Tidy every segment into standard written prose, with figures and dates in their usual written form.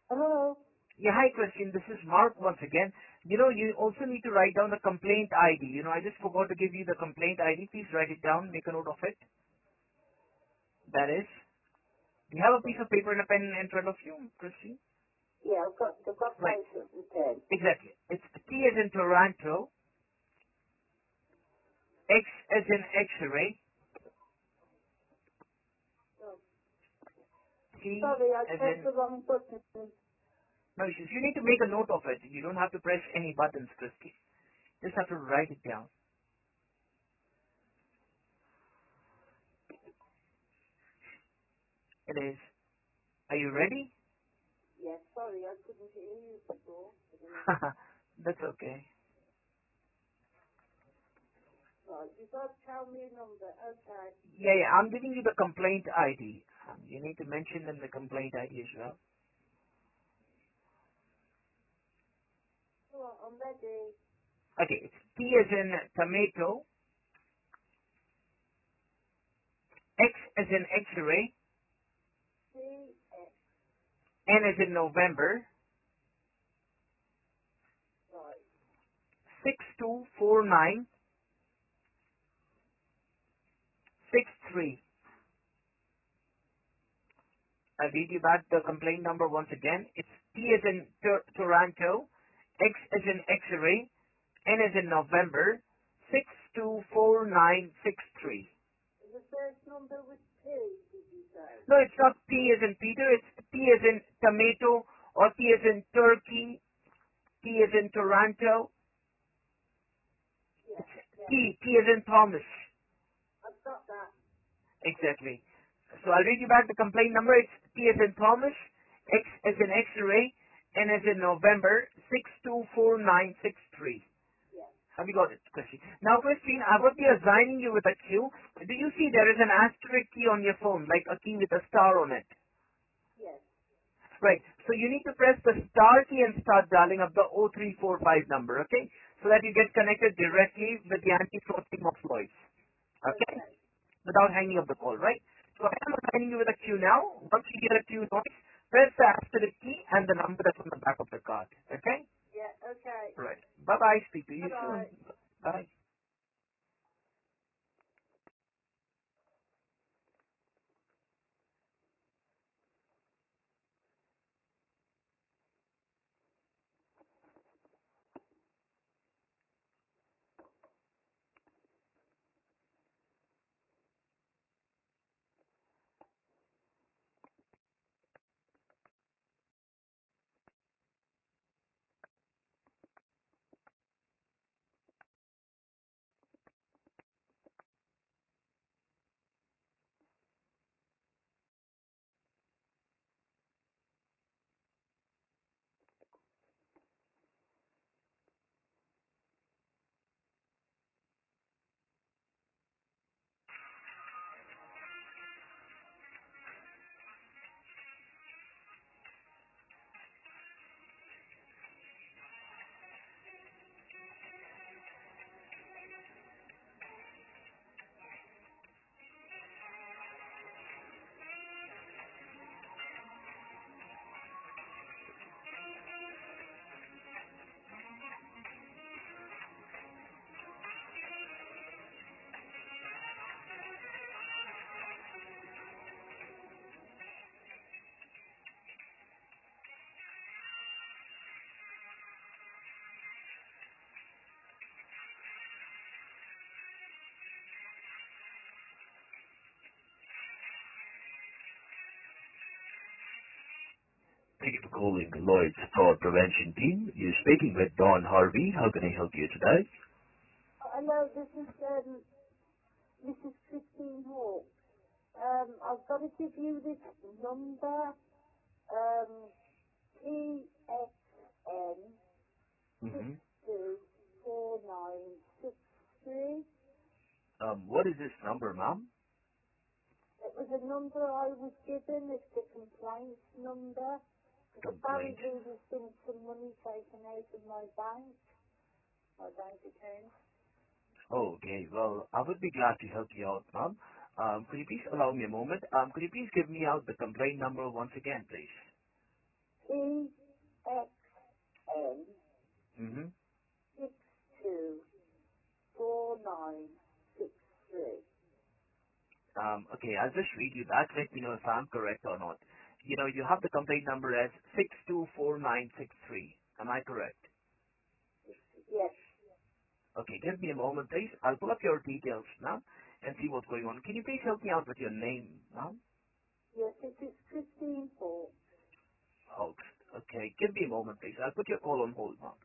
Hello? Yeah, hi, Christine. This is Mark once again. You also need to write down the complaint ID. I just forgot to give you the complaint ID. Please write it down. Make a note of it. That is, do you have a piece of paper and a pen in front of you, Christine? Yeah, I've got Right. paper and pen. Exactly. It's T as in Toronto, X as in X-ray, Oh, T sorry, I as pressed in... the wrong button. No issues. You need to make a note of it. You don't have to press any buttons, Christine. Just have to write it down. It is. Are you ready? Yes, sorry, I couldn't hear you before. That's okay. Right, you've got to tell me a number. Okay. Yeah, I'm giving you the complaint ID. You need to mention in the complaint ID as well. Come on, I'm ready. Okay, it's T as in tomato, X as in X-ray, CX. N as in November, Right. 624963. I'll read you back the complaint number once again. It's T as in Toronto, X as in X-ray, N as in November, 624963. The first number was P, did you say? No, it's not P as in Peter, it's T as in tomato, or T as in turkey, T as in Toronto, Yeah, T, yeah. T as in Thomas. I've got that. Exactly. So I'll read you back the complaint number. It's T as in Thomas, X as in X-ray, N as in November, 624963. Yeah. Have you got it, Christine? Now, Christine, I would be assigning you with a queue. Do you see there is an asterisk key on your phone, like a key with a star on it? Yes. Right. So you need to press the star key and start dialing up the 0345 number, okay? So that you get connected directly with the anti-fraud team of Lloyds. Okay? Okay. Without hanging up the call, right? So I am assigning you with a queue now. Once you hear a queue noise, press the asterisk key and the number that's on the back of the card. Okay? Yeah, okay. Right. Bye-bye. Speak to you Bye-bye. soon. Bye. Thank you for calling the Lloyd's Fraud Prevention Team. You're speaking with Don Harvey. How can I help you today? Hello, this is Christine Hawke. I've got to give you this number. TXN Mm-hmm. 624963. What is this number, ma'am? It was a number I was given. It's the complaints number. Because Complaint. apparently there's been some money taken out of my bank account. Oh, okay. Well, I would be glad to help you out, ma'am. Could you please allow me a moment? Could you please give me out the complaint number once again, please? Okay, I'll just read you that. Let me know if I'm correct or not. You have the complaint number as 624963. Am I correct? Yes. Okay, give me a moment, please. I'll pull up your details now and see what's going on. Can you please help me out with your name, ma'am? Yes, it is Christine Hall. Hoax. Okay, give me a moment, please. I'll put your call on hold, ma'am.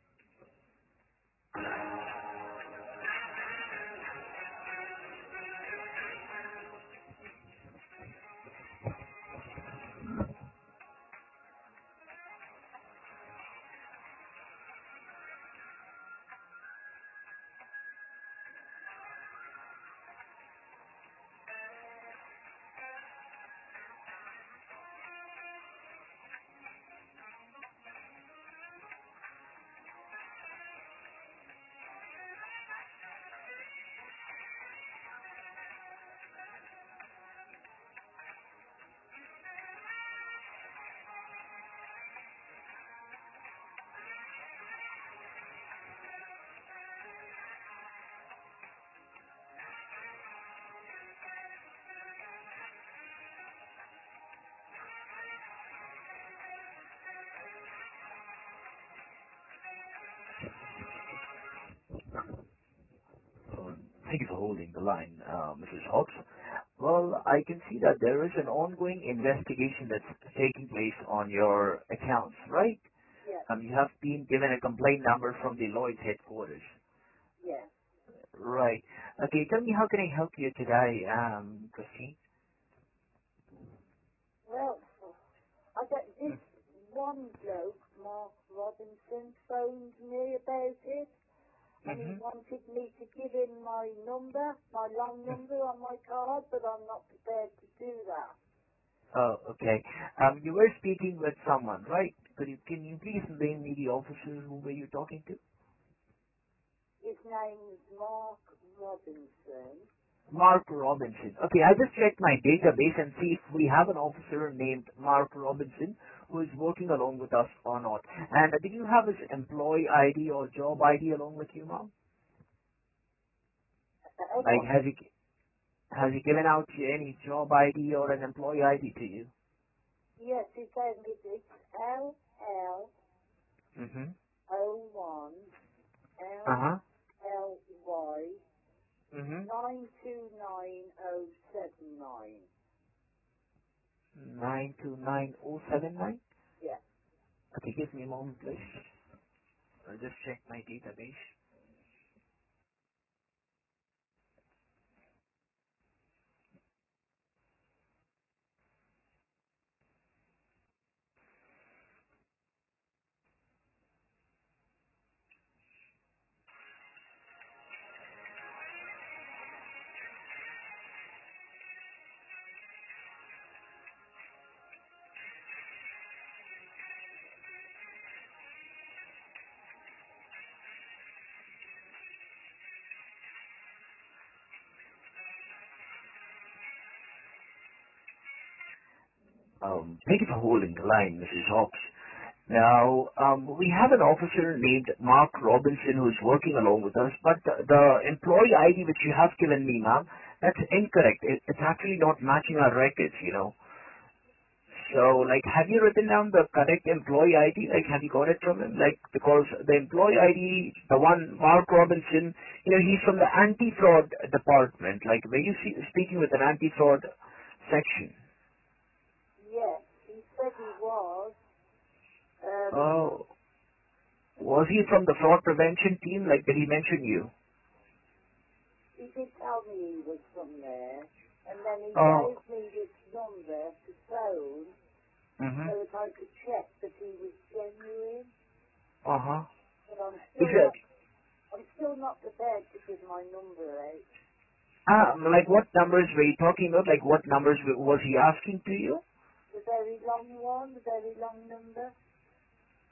Thank you for holding the line, Mrs. Hawks. Well, I can see that there is an ongoing investigation that's taking place on your accounts, right? Yes. You have been given a complaint number from the Lloyd's headquarters. Yes. Right. Okay, tell me, how can I help you today, Christine? Well, I got this one bloke, Mark Robinson, phoned me about it, and he Mm-hmm. wanted me to give him my number, my long number on my card, but I'm not prepared to do that. Oh, okay. You were speaking with someone, right? Can you please name me the officer who were you talking to? His name's Mark Robinson. Mark Robinson. Okay, I just checked my database and see if we have an officer named Mark Robinson who is working along with us or not. And do you have his employee ID or job ID along with you, ma'am? Like, What? has he given out any job ID or an employee ID to you? Yes, he gave me this Mm-hmm. LL01 Uh-huh. LLY Mm-hmm. 929079. 929079? Yeah. Okay, give me a moment, please. I'll just check my database. Thank you for holding the line, Mrs. Hawks. Now, we have an officer named Mark Robinson who's working along with us, but the employee ID which you have given me, ma'am, that's incorrect. It's actually not matching our records. So, like, have you written down the correct employee ID? Like, have you got it from him? Like, because the employee ID, the one, Mark Robinson, he's from the anti-fraud department. Like, were you speaking with an anti-fraud section? Yes, he said he was. Um, Oh, was he from the fraud prevention team? Like, did he mention you? he did tell me he was from there, and then he Oh, gave me this number to phone mm-hmm. so that I could check that he was genuine. Uh-huh. But Is it, I'm still not prepared to give my number out. like, what numbers were you talking about? Like, what numbers was he asking to you? The very long one, the very long number.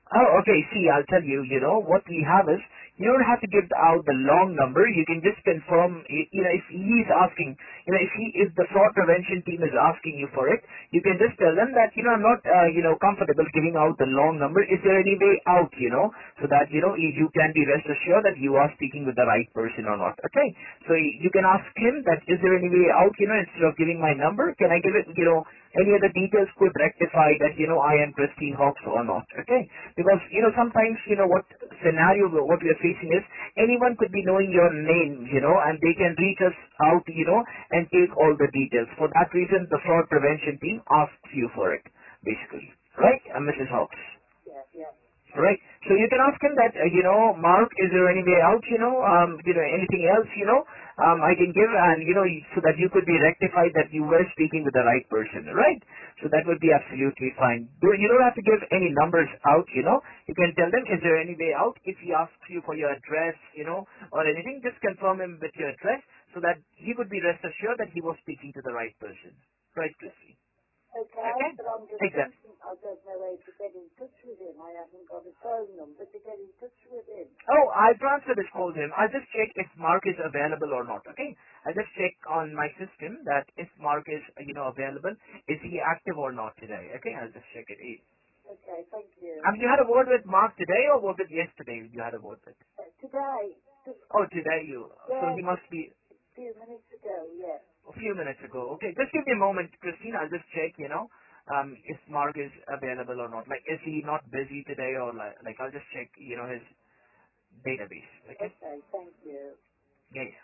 Oh, okay. See, I'll tell you, what we have is, you don't have to give out the long number. You can just confirm, if he's asking, if the fraud prevention team is asking you for it, you can just tell them that, I'm not, comfortable giving out the long number. Is there any way out, so that, you can be rest assured that you are speaking with the right person or not. Okay? So you can ask him that, is there any way out, instead of giving my number, can I give it, any other details could rectify that, I am Christine Hawks or not. Okay? Because, sometimes, what scenario, what we are facing is, anyone could be knowing your name, and they can reach us out, and take all the details. For that reason, the fraud prevention team asks you for it, basically. Right, Mrs. Hawks? Yeah, yeah. Right. So you can ask him that, Mark, is there any way out, anything else, I can give and, so that you could be rectified that you were speaking with the right person, right? So that would be absolutely fine. You don't have to give any numbers out, You can tell them, is there any way out? If he asks you for your address, or anything, just confirm him with your address so that he could be rest assured that he was speaking to the right person. Right, Chrissy? Okay, Okay? but I'm just Exactly. thinking I don't know how to get in touch with him. I haven't got a phone number to get in touch with him. Oh, I'll transfer this call to him. I'll just check if Mark is available or not, okay? I'll just check on my system that if Mark is, available, is he active or not today, okay? I'll just check it. Okay, thank you. You had a word with Mark today or was it yesterday you had a word with? Today, just, Oh, today so yeah, he just must be a few minutes ago, yeah. a few minutes ago. Okay, just give me a moment, Christine. I'll just check, if Mark is available or not. Like, is he not busy today or like I'll just check, his database, okay? Okay, thank you. Yeah, yeah.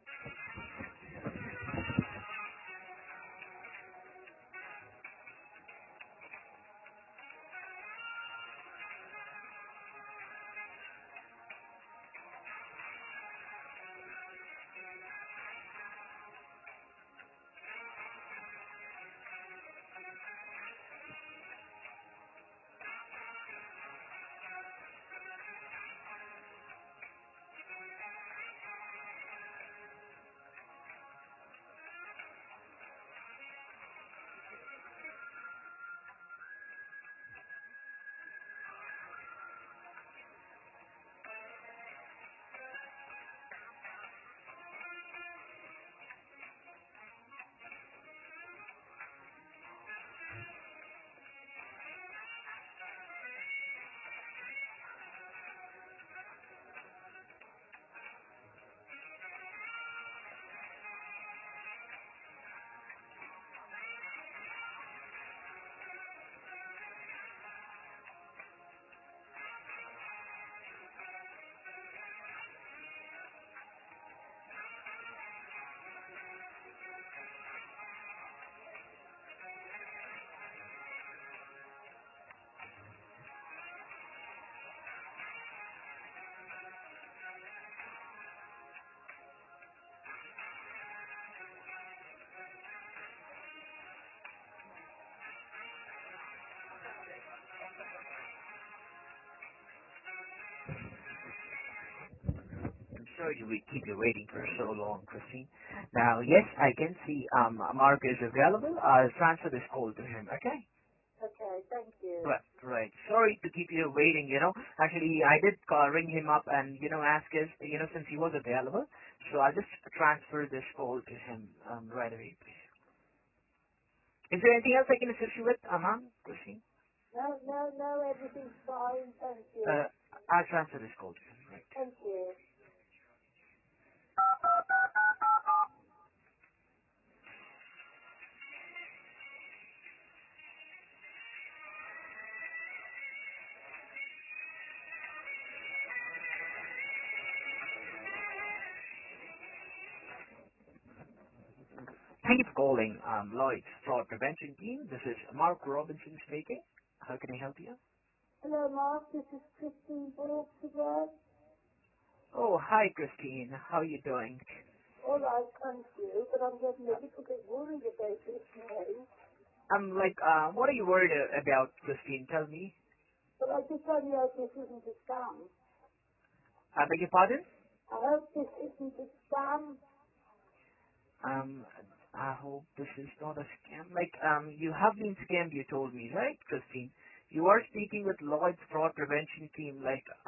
I'm sorry to keep you waiting for so long, Christine. Now, yes, I can see Mark is available. I'll transfer this call to him, okay? Okay, thank you. Right, right. Sorry to keep you waiting, Actually, I did ring him up and, ask his, since he was available. So I'll just transfer this call to him right away, please. Is there anything else I can assist you with, Christine? No, no, no, everything's fine, thank you. Uh, I'll transfer this call to him, right? Thank you. Thank you for calling Lloyd's Fraud Prevention Team. This is Mark Robinson speaking. How can I help you? Hello, Mark, this is Christine Brooks again. Oh, hi, Christine. How are you doing? All right, thank you, but I'm getting a little bit worried about this now. What are you worried about, Christine? Tell me. But I just only hope this isn't a scam. I beg your pardon? I hope this isn't a scam. Um, I hope this is not a scam. You have been scammed, you told me, right, Christine? You are speaking with Lloyd's Fraud Prevention Team.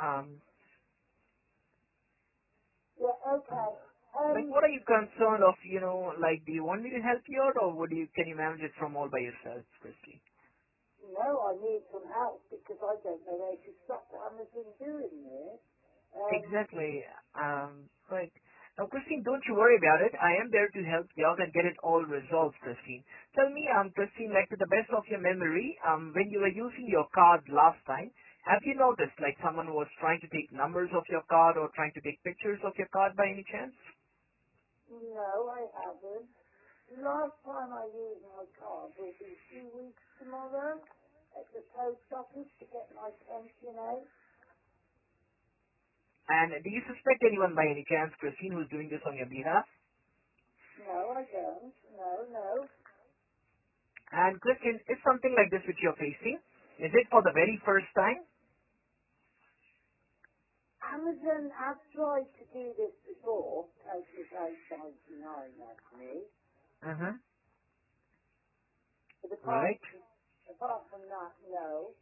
Yeah, okay. What are you concerned of? Do you want me to help you out, or can you manage it from all by yourself, Christine? No, I need some help because I don't know where to stop Amazon doing this. Exactly. Right. Now, Christine, don't you worry about it. I am there to help you out and get it all resolved, Christine. Tell me, Christine, to the best of your memory, when you were using your card last time, have you noticed someone was trying to take numbers of your card or trying to take pictures of your card by any chance? No, I haven't. The last time I used my card will be 2 weeks tomorrow at the post office to get my pension out. And do you suspect anyone by any chance, Christine, who's doing this on your behalf? No, I don't. No. And Christine, is something like this which you're facing? Is it for the very first time? Amazon have tried to do this before, taking out 99 at me. Mm-hmm. But Right. apart from that, no.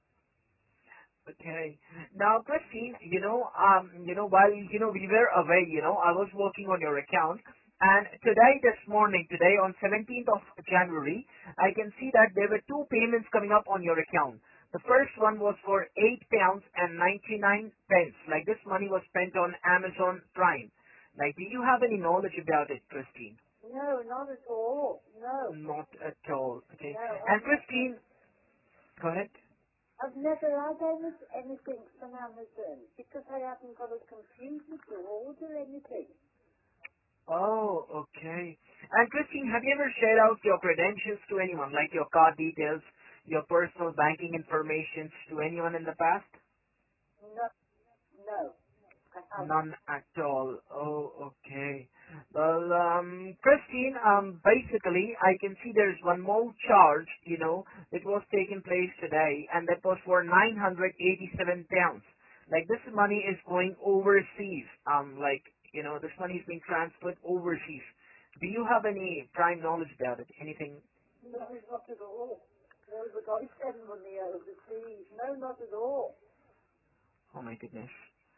Okay. Now, Christine, while, we were away, I was working on your account. And today on 17th of January, I can see that there were two payments coming up on your account. The first one was for £8 and 99 pence. This money was spent on Amazon Prime. Do you have any knowledge about it, Christine? No, not at all. No. Not at all. Okay. No, And Christine, go ahead. I've never had anything from Amazon because I haven't got a computer to order anything. Oh, okay. And Christine, have you ever shared out your credentials to anyone, like your card details, your personal banking information to anyone in the past? No, I haven't. None at all. Oh, okay. Well, Christine, basically, I can see there's one more charge, that was taking place today, and that was for £987. This money is going overseas. This money is being transferred overseas. Do you have any prime knowledge about it? Anything? No, not at all. No, but I send money overseas. No, not at all. Oh my goodness.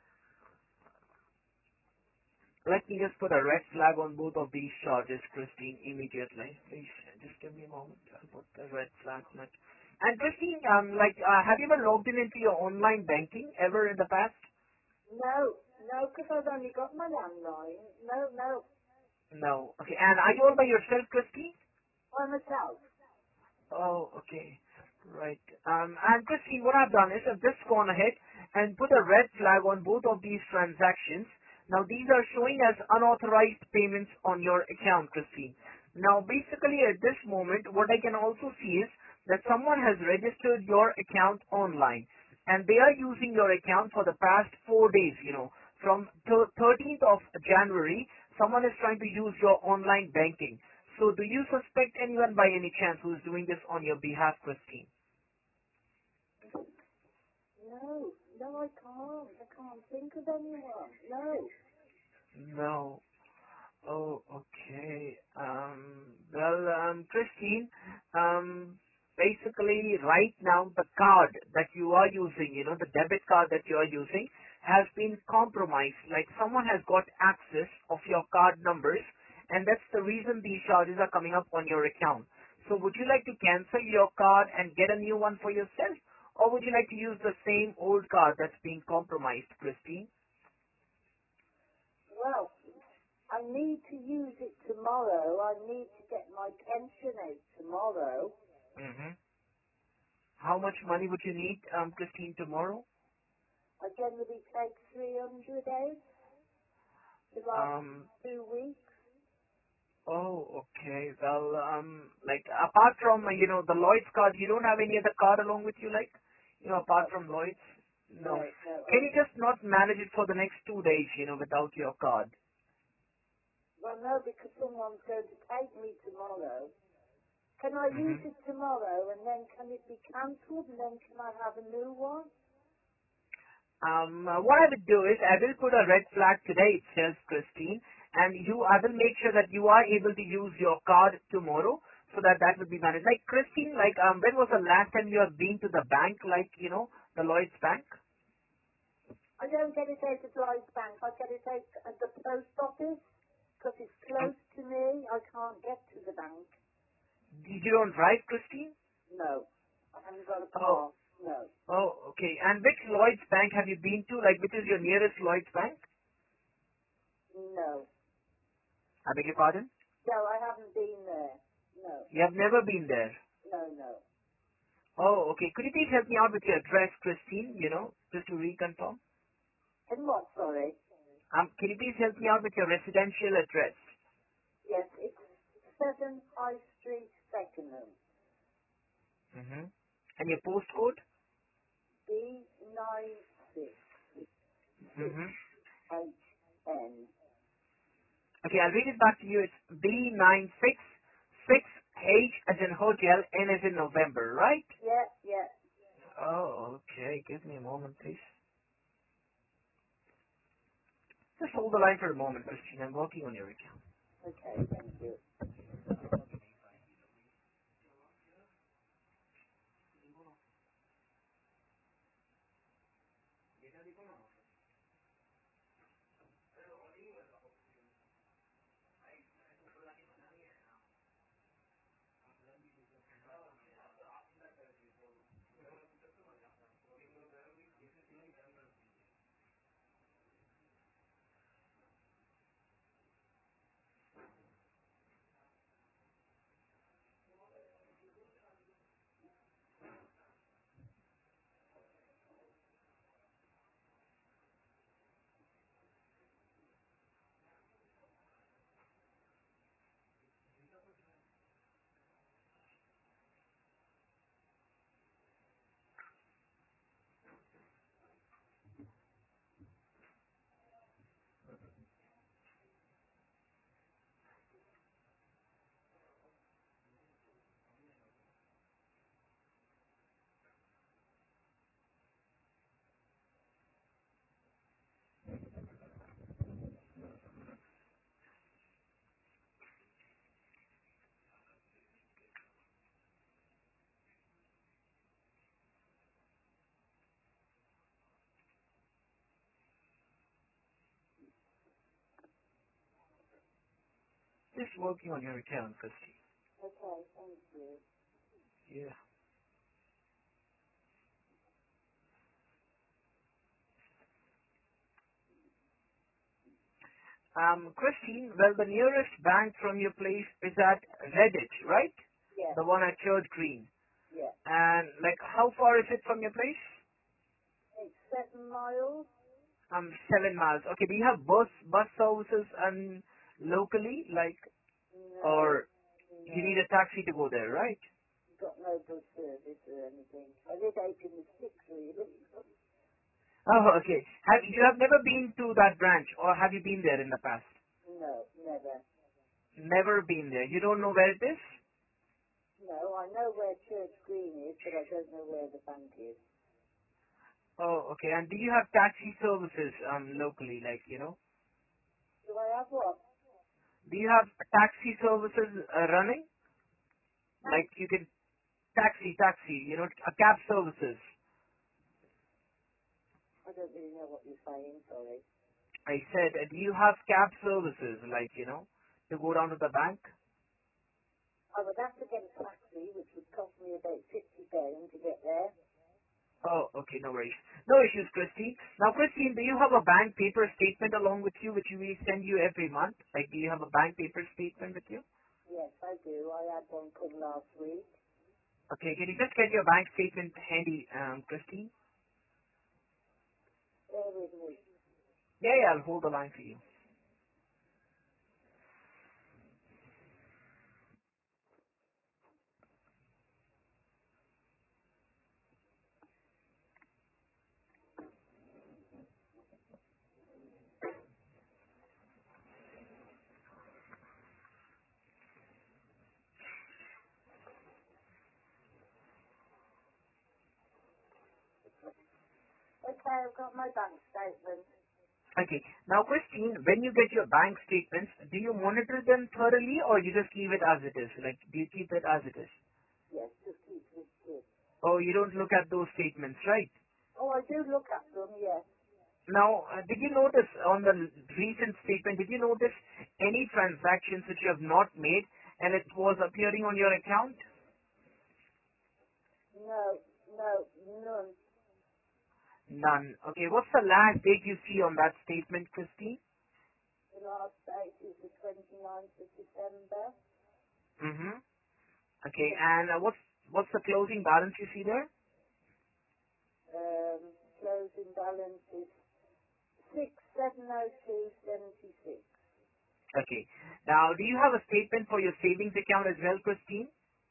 Let me just put a red flag on both of these charges, Christine, immediately. Please, just give me a moment. I'll put the red flag on it. And Christine, have you ever logged into your online banking ever in the past? No, because I've only got my landline. No, No. Okay. And are you all by yourself, Christine? by myself. Oh, okay. Right. And Christine, what I've done is I've just gone ahead and put a red flag on both of these transactions. Now, these are showing as unauthorized payments on your account, Christine. Now, basically at this moment, what I can also see is that someone has registered your account online and they are using your account for the past 4 days, From 13th of January, someone is trying to use your online banking. So do you suspect anyone by any chance who is doing this on your behalf, Christine? No, I can't. I can't think of anyone. No. No. Oh, okay. Christine, basically right now the card that you are using, the debit card that you are using has been compromised. Someone has got access of your card numbers and that's the reason these charges are coming up on your account. So would you like to cancel your card and get a new one for yourself? Or would you like to use the same old card that's being compromised, Christine? Well, I need to use it tomorrow. I need to get my pension out tomorrow. Mm-hmm. How much money would you need, Christine, tomorrow? I generally take 300 out the last Um, 2 weeks. oh, okay. Well, apart from, the Lloyd's card, you don't have any other card along with you, apart No, from Lloyd's? no, No. no. Can you just not manage it for the next 2 days, without your card? Well, no, because someone's going to take me tomorrow. Can I use Mm-hmm. it tomorrow and then can it be cancelled and then can I have a new one? What I would do is I will put a red flag today itself, Christine, and I will make sure that you are able to use your card tomorrow so that that would be managed. Like Christine, like when was the last time you have been to the bank, like the Lloyd's Bank? I don't get it out at Lloyd's Bank. I get it out at the post office because it's Um, close to me. I can't get to the bank. you don't drive, Christine? No. I haven't got a Oh, car. No. oh, okay. And which Lloyd's Bank have you been to? Like, which is your nearest Lloyd's Bank? No. I beg your pardon? No, I haven't been there. No. You have never been there. No, no. Oh, okay. Could you please help me out with your address, Christine? Just to reconfirm. And what, sorry? Can you please help me out with your residential address? Yes, it's 7 High Street, Beckenham. Mm-hmm. And your postcode? Mm-hmm. B966HN. Okay, I'll read it back to you. It's B966H as in hotel, N as in November, right? Yeah, yeah. Oh, okay. Give me a moment, please. Just hold the line for a moment, Christine. I'm working on your account. Okay, thank you. Just working on your account, Christine. Okay, thank you. Yeah. Christine, well, the nearest bank from your place is at Redditch, right? Yeah, The one at Church Green. yeah. And, like, how far is it from your place? It's 7 miles? 7 miles. Okay, do you have bus services and locally, like, No, or you no. need a taxi to go there, right? Got no bus service or anything. I live out in the sticks, really. Oh, okay. You have never been to that branch, or have you been there in the past? No, never. Never been there. You don't know where it is? No, I know where Church Green is, but I don't know where the bank is. Oh, okay. And do you have taxi services locally, like, Do I have what? do you have taxi services running? Like you can taxi, a cab services. I don't really know what you're saying, sorry. I said, do you have cab services, like, to go down to the bank? I would have to get a taxi, which would cost me about £50 to get there. Oh, okay, no worries. No issues, Christine. Now, Christine, do you have a bank paper statement along with you, which we send you every month? Like, do you have a bank paper statement with you? Yes, I do. I had one come last week. Okay, can you just get your bank statement handy, Christine? Bear with me. Yeah, yeah, I'll hold the line for you. Okay, I've got my bank statement. Okay. Now, Christine, when you get your bank statements, do you monitor them thoroughly or you just leave it as it is? Like, do you keep it as it is? Yes, just keep it good. Oh, you don't look at those statements, right? Oh, I do look at them, yes. Now, did you notice on the recent statement, did you notice any transactions which you have not made and it was appearing on your account? No, no, none. None. Okay, what's the last date you see on that statement, Christine? The last date is the 29th of December. Mm-hmm. Okay, and what's the closing balance you see there? Closing balance is 6702.76. Okay. Now, do you have a statement for your savings account as well, Christine?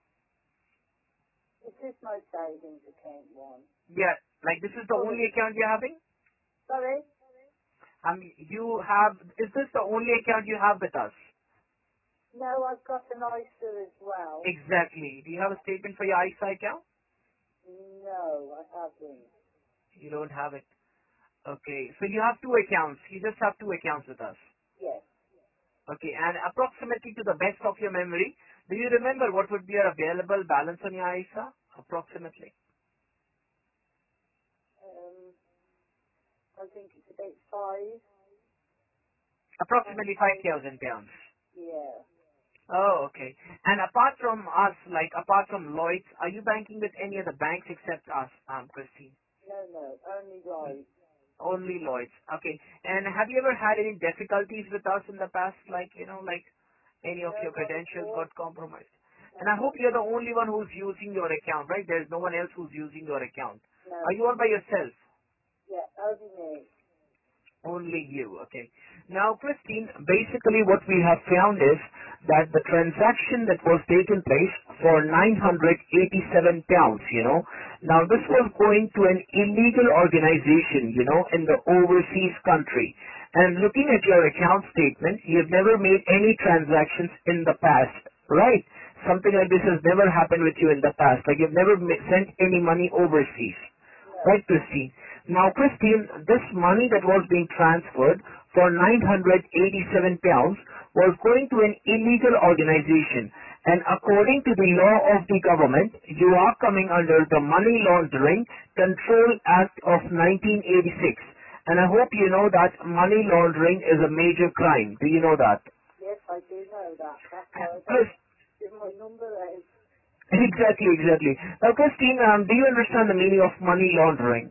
Is this my savings account one? Yeah, like this is the Oh, only account you're having? sorry? Is this the only account you have with us? No, I've got an ISA as well. Exactly. Do you have a statement for your ISA account? No, I haven't. You don't have it. Okay, so you have two accounts. You just have two accounts with us. Yes. Okay, and approximately to the best of your memory, do you remember what would be your available balance on your ISA? Approximately. Um, I think it's about five. Approximately 5,000 pounds. Yeah. Oh, okay. And apart from us, like apart from Lloyd's, are you banking with any other banks except us, Christine? No, only right. Only Lloyd's. Okay. And have you ever had any difficulties with us in the past, like, like any of No, your not at credentials all. got compromised? No, And I hope not at you're the all. only one who's using your account, right? There's no one else who's using your account. No. Are you all by yourself? Yeah, only me. Only you, okay. Now, Christine, basically what we have found is that the transaction that was taken place for 987 pounds, now this was going to an illegal organization, in the overseas country. And looking at your account statement, you've never made any transactions in the past, right? Something like this has never happened with you in the past. Like you've never sent any money overseas. No. Right, Christine? Now, Christine, this money that was being transferred for 987 pounds was going to an illegal organization. And according to the law of the government, you are coming under the Money Laundering Control Act of 1986. And I hope you know that money laundering is a major crime. Do you know that? Yes, I do know that. That's why I Chris, don't give my number out. exactly. Now, Christine, do you understand the meaning of money laundering?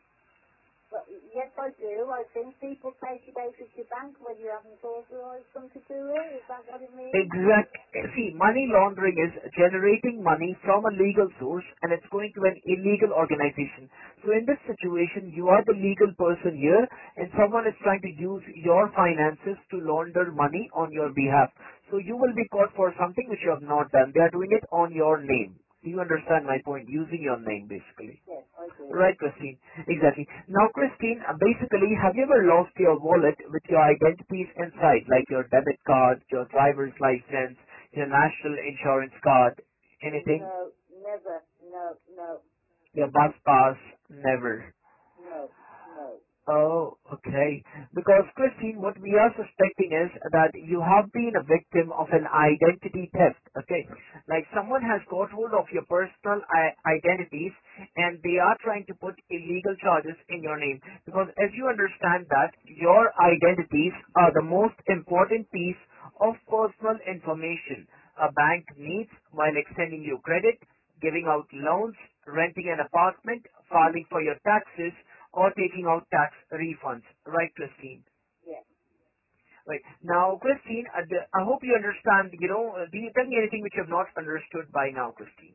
But yes, I do. I think people take it out of your bank when you haven't authorised them to do it. Is that what it means? Exact. See, money laundering is generating money from a legal source and it's going to an illegal organization. So in this situation, you are the legal person here and someone is trying to use your finances to launder money on your behalf. So you will be caught for something which you have not done. They are doing it on your name. Do you understand my point? Using your name basically. Yes, I do. Right, Christine. Exactly. Now, Christine, basically, have you ever lost your wallet with your identities inside, like your debit card, your driver's license, your national insurance card, anything? No, never. No, no, Your bus pass? Never. no, no. Oh, okay. Because Christine, what we are suspecting is that you have been a victim of an identity theft. Okay, like someone has got hold of your personal identities and they are trying to put illegal charges in your name. Because as you understand that your identities are the most important piece of personal information a bank needs while extending you credit, giving out loans, renting an apartment, filing for your taxes, or taking out tax refunds. Right, Christine? Yeah. Right. Now, Christine, I hope you understand, do you tell me anything which you have not understood by now, Christine?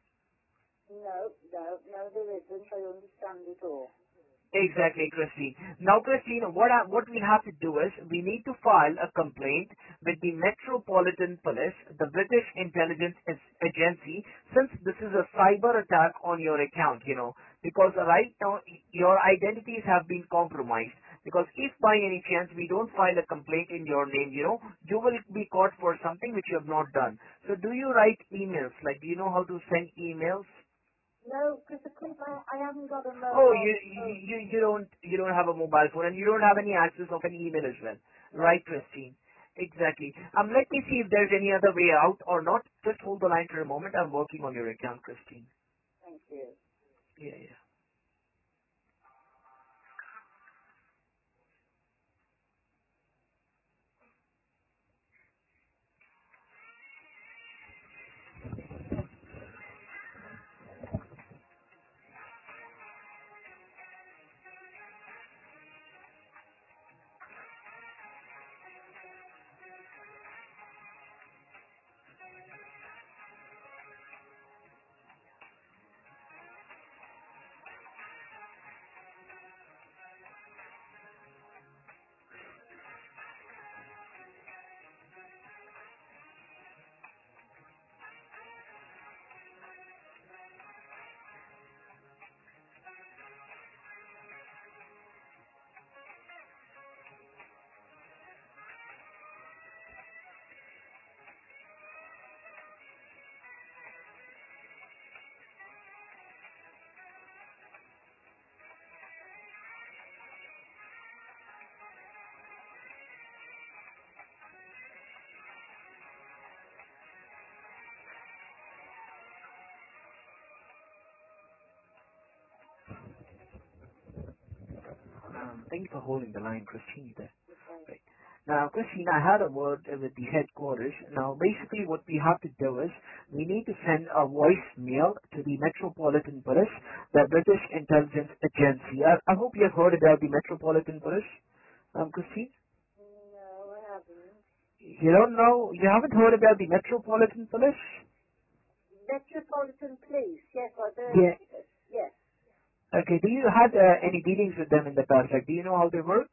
No, there isn't. I understand it all. Exactly, Christine. Now, Christine, what we have to do is we need to file a complaint with the Metropolitan Police, the British Intelligence Agency, since this is a cyber attack on your account, because right now your identities have been compromised. Because if by any chance we don't file a complaint in your name, you will be caught for something which you have not done. So do you write emails? Like, do you know how to send emails? No, because I haven't got a mobile Oh, phone. you don't have a mobile phone and you don't have any access of any email as well. Right, Christine? Exactly. Let me see if there's any other way out or not. Just hold the line for a moment. I'm working on your account, Christine. Thank you. Yeah, yeah. Thank you for holding the line, Christine. There. Okay. Right. Now, Christine, I had a word with the headquarters. Now, basically what we have to do is we need to send a voicemail to the Metropolitan Police, the British Intelligence Agency. I hope you have heard about the Metropolitan Police, Christine. No, I haven't. You don't know? You haven't heard about the Metropolitan Police? Metropolitan Police. Yes, I've heard Yeah. of this. Yes. Okay. Do you had any dealings with them in the past? Like, do you know how they work?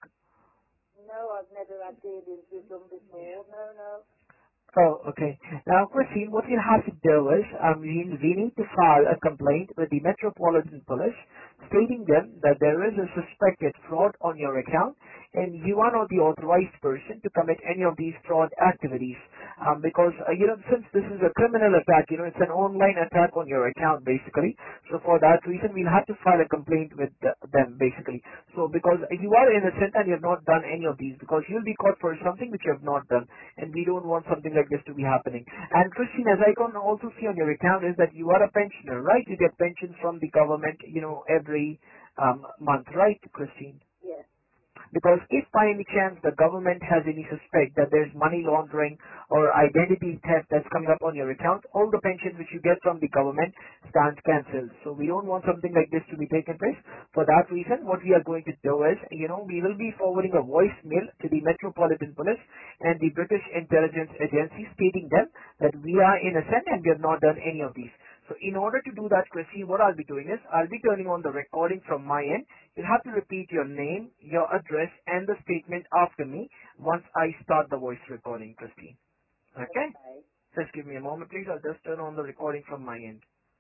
No, I've never had dealings with them before. No, no. Oh, okay. Now, Christine, what you have to do is, we need to file a complaint with the Metropolitan Police stating them that there is a suspected fraud on your account and you are not the authorized person to commit any of these fraud activities. Because, since this is a criminal attack, it's an online attack on your account, basically. So for that reason, we'll have to file a complaint with them, basically. So because you are innocent and you have not done any of these, because you'll be caught for something which you have not done, and we don't want something like this to be happening. And Christine, as I can also see on your account, is that you are a pensioner, right? You get pensions from the government, every month, right, Christine? Yes. Because if by any chance the government has any suspect that there's money laundering or identity theft that's coming up on your account, all the pensions which you get from the government stands cancelled. So we don't want something like this to be taken place. For that reason, what we are going to do is, we will be forwarding a voicemail to the Metropolitan Police and the British Intelligence Agency stating them that we are innocent and we have not done any of these. So in order to do that, Christine, what I'll be doing is I'll be turning on the recording from my end. You'll have to repeat your name, your address, and the statement after me once I start the voice recording, Christine. Okay? Okay. Just give me a moment, please. I'll just turn on the recording from my end.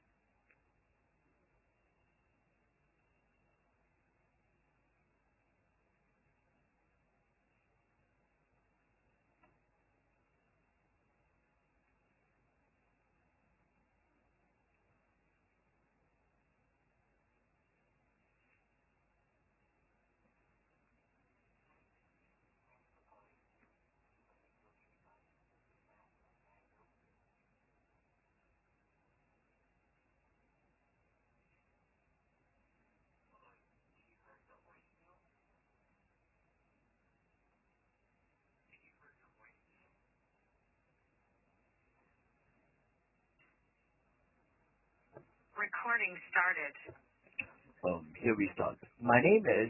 Recording started. Here we start. My name is,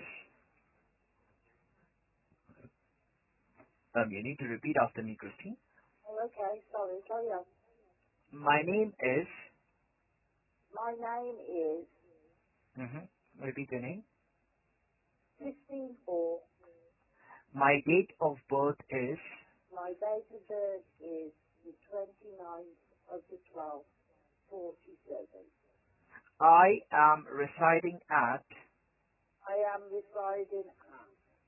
you need to repeat after me, Christine. Oh, okay. Sorry. Carry on. My name is, My name is repeat your name. 15-4. My date of birth is, My date of birth is the 29th of the 12th, 47. I am residing at, I am residing at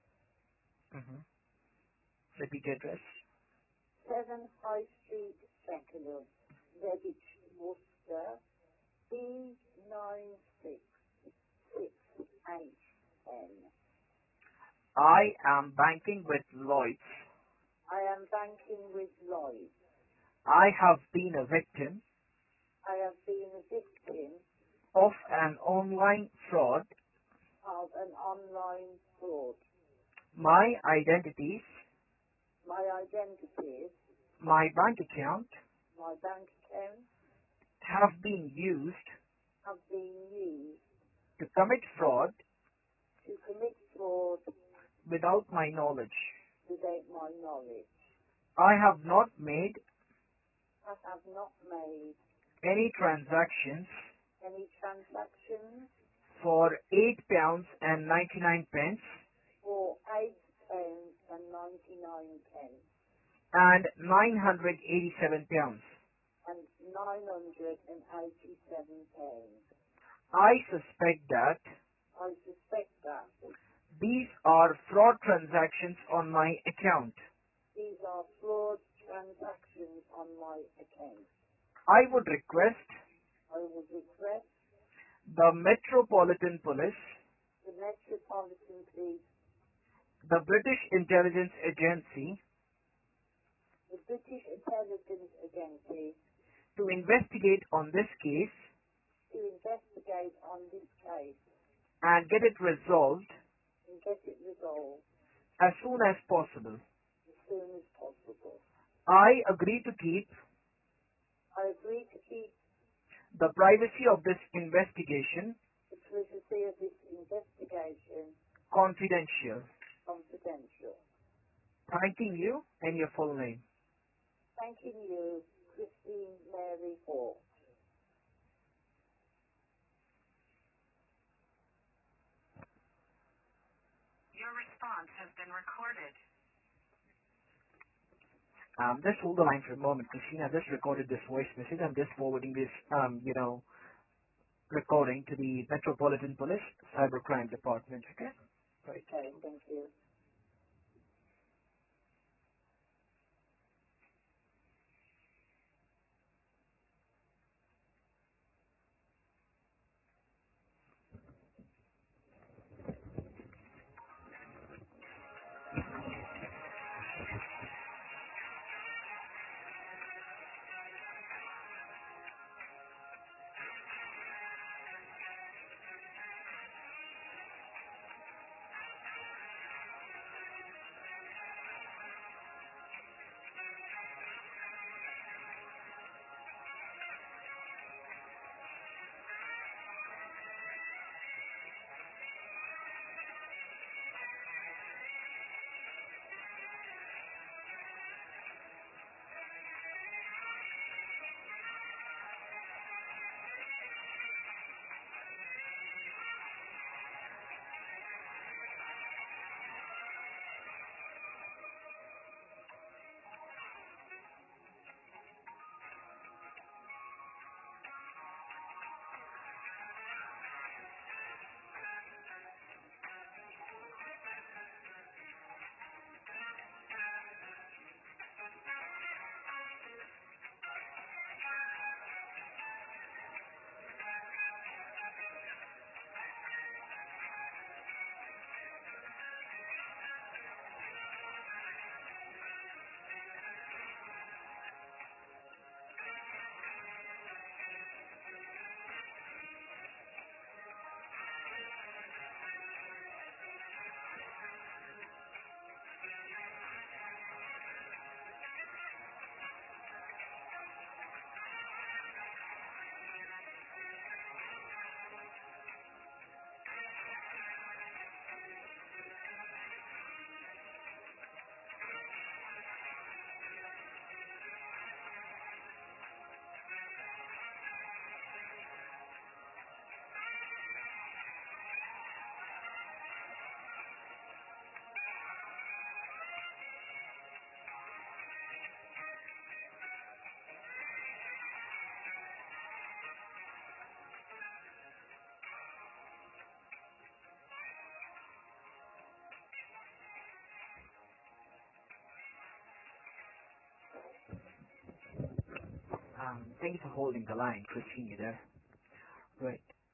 repeat your address. 7 High Street, Beckenham, Redditch, Worcester, 96688N. I am banking with Lloyds. I am banking with Lloyds. I have been a victim I have been a victim of an online fraud. of an online fraud. My identities, My identities, my bank account my bank account have been used have been used to commit fraud to commit fraud without my knowledge. without my knowledge. I have not made I have not made any transactions any transactions for £8.99 for £8.99 and £987. and £987. I suspect that I suspect that these are fraud transactions on my account. these are fraud transactions on my account. I would request I would request the Metropolitan Police, the Metropolitan Police, the British Intelligence Agency, the British Intelligence Agency to investigate on this case to investigate on this case and get it resolved and get it resolved as soon as possible. as soon as possible. I agree to keep I agree to keep the privacy of this investigation the privacy of this investigation confidential. confidential. Thanking you and your full name. Thanking you, Christine Mary Hall. Your response has been recorded. Just hold the line for a moment, Christine. I just recorded this voice message. I'm just forwarding this, recording to the Metropolitan Police Cybercrime Department. Okay? Right. Okay, thank you. Thank you for holding the line, Christine. You there? Right.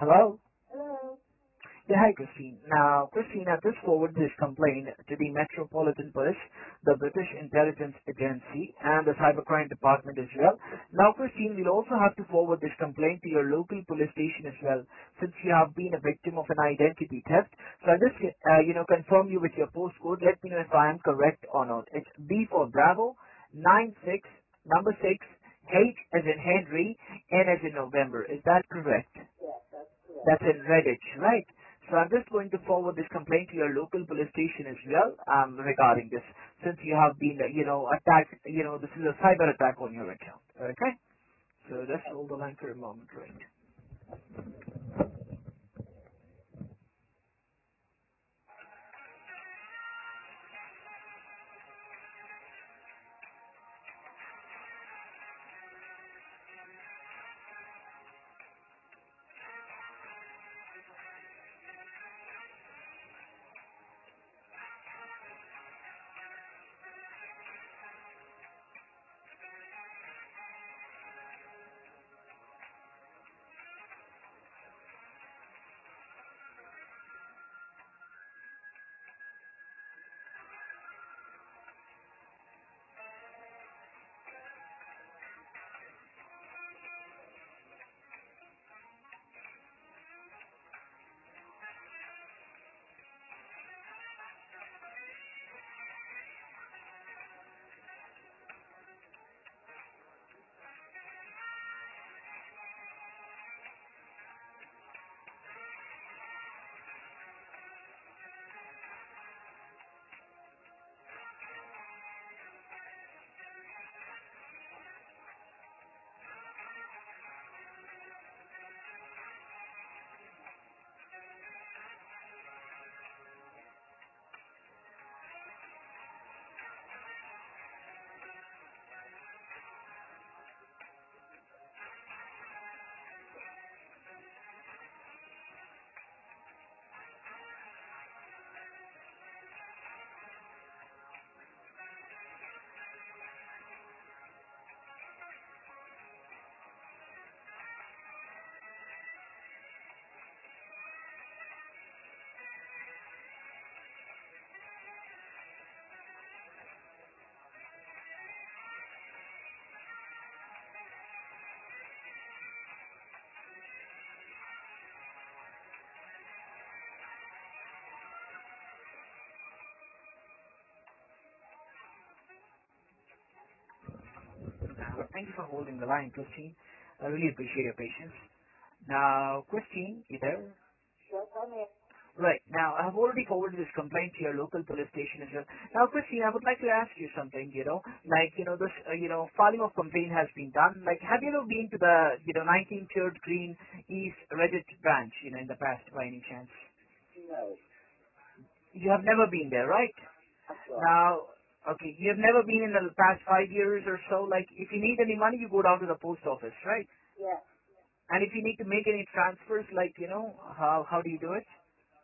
Hello? Hello? Yeah, hi, Christine. Now, Christine, I've just forwarded this complaint to the Metropolitan Police, the British Intelligence Agency, and the Cybercrime Department as well. Now, Christine, we'll also have to forward this complaint to your local police station as well, since you have been a victim of an identity theft. So I'll just, confirm you with your postcode. Let me know if I am correct or not. It's B for Bravo, 96, number 6, H as in Henry, N as in November. Is that correct? Yes, that's correct. That's in Redditch, right? So I'm just going to forward this complaint to your local police station as well regarding this, since you have been, attacked, this is a cyber attack on your account. Okay? So just hold the line for a moment, right? Thank you for holding the line, Christine. I really appreciate your patience. Now, Christine, you there? Yes, I'm here. Right. Now, I have already forwarded this complaint to your local police station as well. Now, Christine, I would like to ask you something, this, filing of complaint has been done. Like, have you ever been to the, 19 Church Green East Reddit branch, in the past by any chance? No, You have never been there, right? that's right. Now, okay, you have never been in the past 5 years or so. Like, if you need any money, you go down to the post office, right? Yes, And if you need to make any transfers, like, how do you do it?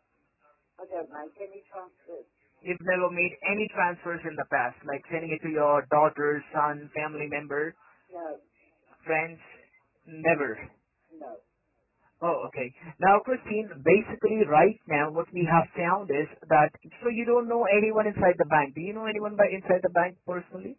I don't make any transfers. You've never made any transfers in the past, like sending it to your daughter, son, family member, No, friends? Never. no. Oh, okay. Now, Christine, basically right now what we have found is that, so you don't know anyone inside the bank. Do you know anyone inside the bank personally?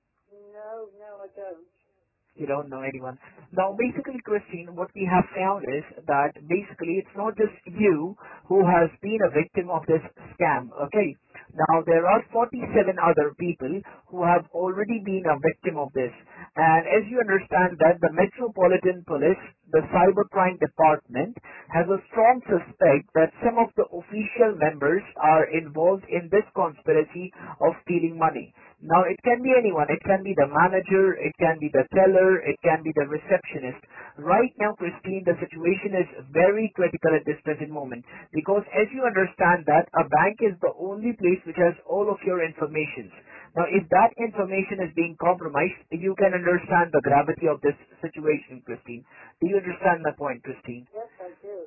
No, I don't. You don't know anyone. Now, basically, Christine, what we have found is that basically it's not just you who has been a victim of this scam, okay? Now, there are 47 other people who have already been a victim of this. And as you understand that the Metropolitan Police, the Cybercrime Department, has a strong suspect that some of the official members are involved in this conspiracy of stealing money. Now, it can be anyone. It can be the manager, it can be the teller, it can be the receptionist. Right now, Christine, the situation is very critical at this present moment because as you understand that a bank is the only place which has all of your information. Now, if that information is being compromised, you can understand the gravity of this situation, Christine. Do you understand my point, Christine? Yes, I do.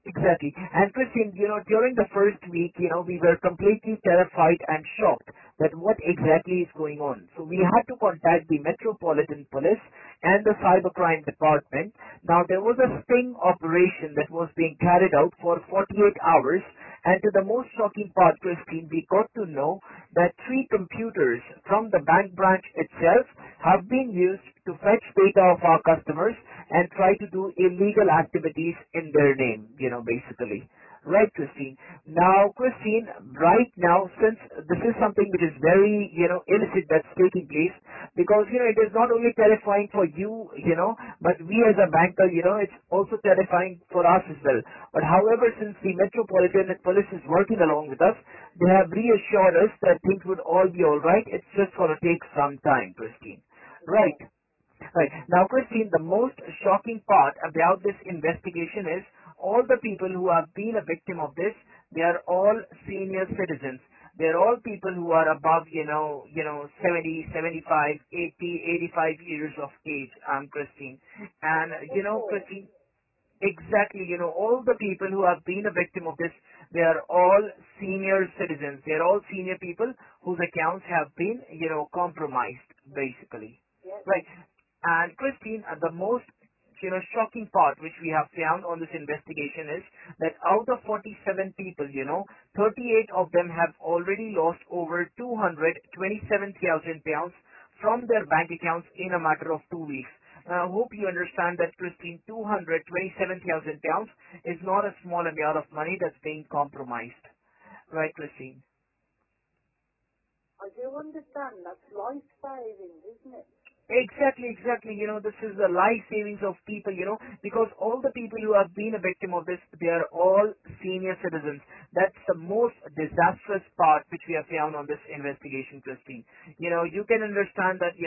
Exactly. And Christine, during the first week, we were completely terrified and shocked that what exactly is going on. So we had to contact the Metropolitan Police and the Cybercrime Department. Now there was a sting operation that was being carried out for 48 hours, and to the most shocking part, Christine, we got to know that 3 computers from the bank branch itself have been used to fetch data of our customers and try to do illegal activities in their name, basically. Right, Christine. Now, Christine, right now, since this is something which is very, illicit that's taking place, because, it is not only terrifying for you, but we as a banker, it's also terrifying for us as well. But however, since the Metropolitan Police is working along with us, they have reassured us that things would all be alright. It's just going to take some time, Christine. Right. Right. Now, Christine, the most shocking part about this investigation is all the people who have been a victim of this, they are all senior citizens. They're all people who are above, 70, 75, 80, 85 years of age, Christine. And, Christine, exactly, all the people who have been a victim of this, they are all senior citizens. They are all senior people whose accounts have been, compromised, basically. Yes. Right. And Christine, the most shocking part which we have found on this investigation is that out of 47 people, 38 of them have already lost over 227,000 pounds from their bank accounts in a matter of 2 weeks. Now, I hope you understand that, Christine, 227,000 pounds is not a small amount of money that's being compromised. Right, Christine? I do understand that's life savings, isn't it? Exactly, exactly. This is the life savings of people, because all the people who have been a victim of this, they are all senior citizens. That's the most disastrous part which we have found on this investigation, Christine. You can understand that,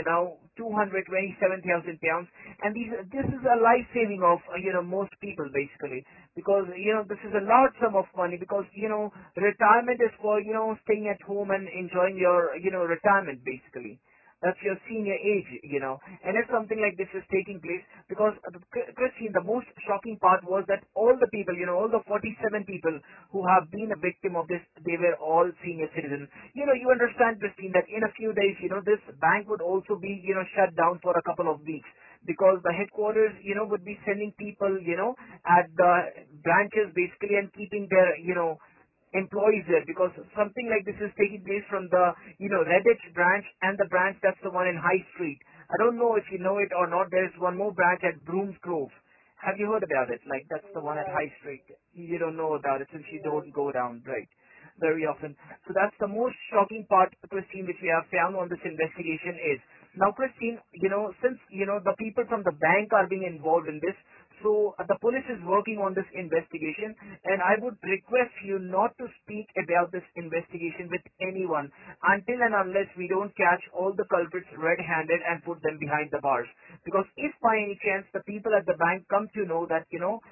227,000 pounds, and this is a life saving of, most people basically, because, this is a large sum of money because, retirement is for, staying at home and enjoying your, retirement basically. That's your senior age, and if something like this is taking place, because, Christine, the most shocking part was that all the people, all the 47 people who have been a victim of this, they were all senior citizens. You understand, Christine, that in a few days, this bank would also be, shut down for a couple of weeks because the headquarters, would be sending people, at the branches basically and keeping their, employees there because something like this is taking place from the, Redditch branch and the branch that's the one in High Street. I don't know if you know it or not. There's one more branch at Brooms Grove. Have you heard about it? Like that's the one at No, High Street. You don't know about it since you no. don't go down, right? Very often. So that's the most shocking part, Christine, which we have found on this investigation is. Now, Christine, since, the people from the bank are being involved in this, so the police is working on this investigation, and I would request you not to speak about this investigation with anyone until and unless we don't catch all the culprits red-handed and put them behind the bars. Because if by any chance the people at the bank come to know that,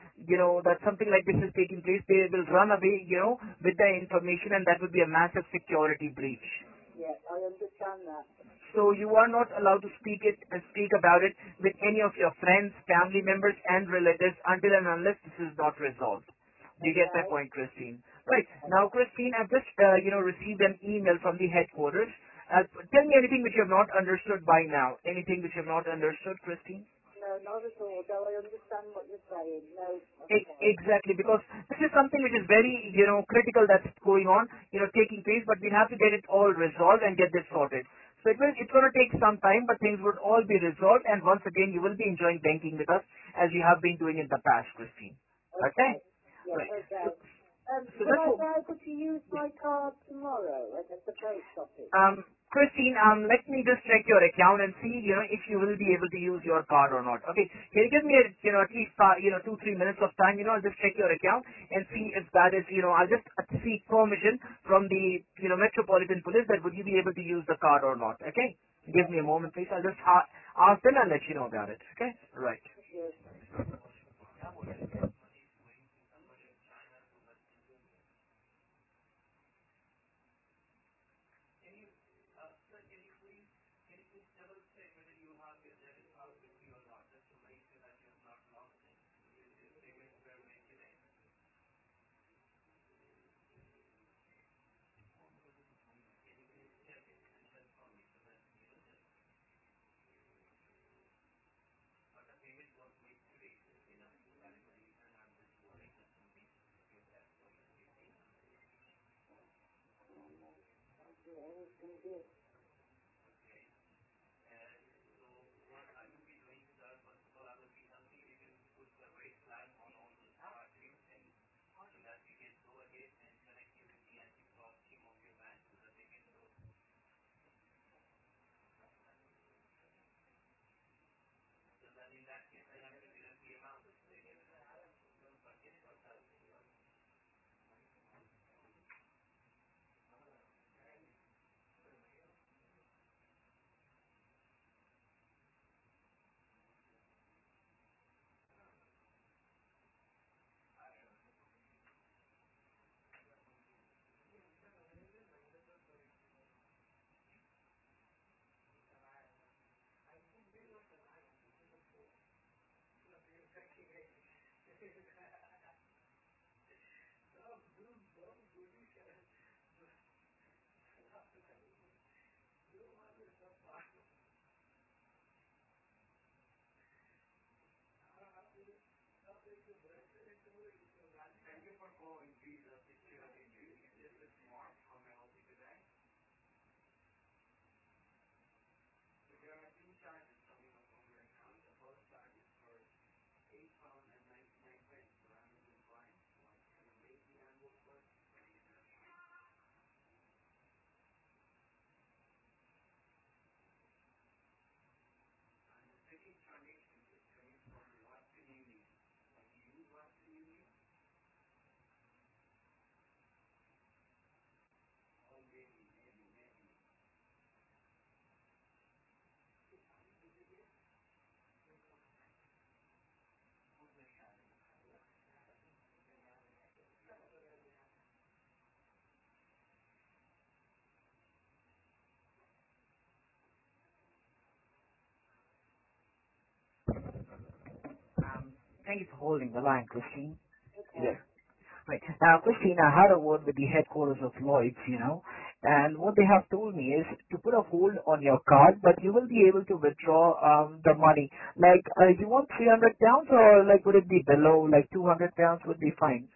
that something like this is taking place, they will run away, with the information, and that would be a massive security breach. Yes, I understand that. So you are not allowed to speak about it with any of your friends, family members, and relatives until and unless this is not resolved. Do you get my Okay. point, Christine? Right. Now, Christine, I've just, received an email from the headquarters. Tell me anything which you have not understood by now. Anything which you have not understood, Christine? No, not at all. Though I understand what you're saying. No, that's fine. Exactly, because this is something which is very, critical that's going on, taking place, but we'll have to get it all resolved and get this sorted. So it's going to take some time, but things would all be resolved, and once again, you will be enjoying banking with us as you have been doing in the past, Christine. Okay? Okay. Yes, Right. okay. So Will that's I what, be able to use my card tomorrow at the post office? Christine, let me just check your account and see, if you will be able to use your card or not. Okay, can you give me, at least, 2-3 minutes of time? I'll just check your account and see if that is, I'll just seek permission from the, Metropolitan Police that would you be able to use the card or not. Okay, give me a moment, please. I'll just ask them and let you know about it. Okay, right. Thank you. Thank you for holding the line, Christine. Okay. Yes. Right. Now, Christine, I had a word with the headquarters of Lloyd's, and what they have told me is to put a hold on your card, but you will be able to withdraw the money. Like, you want 300 pounds, or like would it be below, like 200 pounds would be fine?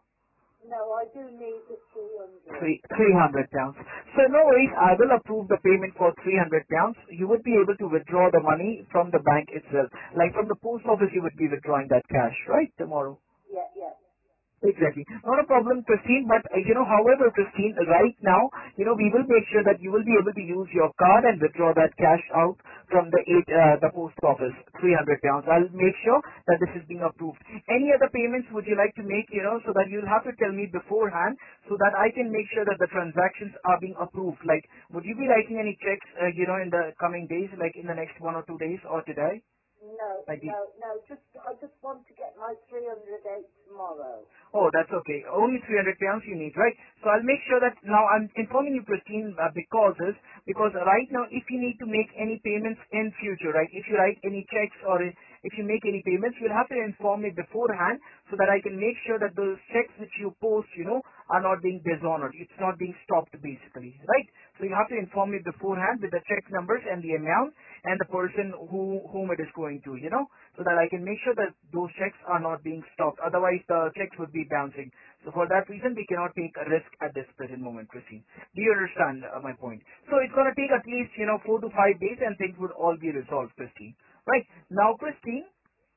No, I do need the 200. 300 pounds. So no worries, I will approve the payment for 300 pounds. You would be able to withdraw the money from the bank itself. Like from the post office, you would be withdrawing that cash, right, tomorrow? Yeah, yeah. Exactly. Not a problem, Christine, but however, Christine, right now, we will make sure that you will be able to use your card and withdraw that cash out from the post office, 300 pounds. I'll make sure that this is being approved. Any other payments would you like to make, so that you'll have to tell me beforehand so that I can make sure that the transactions are being approved. Like, would you be writing any checks, in the coming days, like in the next 1 or 2 days or today? No, Like the no, no. I just want to get my 308 tomorrow. Oh, that's okay. Only 300 pounds you need, right? So I'll make sure that now I'm informing you, Christine, because right now if you need to make any payments in future, right? If you write any checks or if you make any payments, you'll have to inform me beforehand so that I can make sure that those checks which you post, are not being dishonored. It's not being stopped, basically, right? So you have to inform me beforehand with the check numbers and the amount and the person whom it is going to, so that I can make sure that those checks are not being stopped. Otherwise, the checks would be bouncing. So for that reason, we cannot take a risk at this present moment, Christine. Do you understand my point? So it's going to take at least, 4 to 5 days and things would all be resolved, Christine. Right. Now, Christine,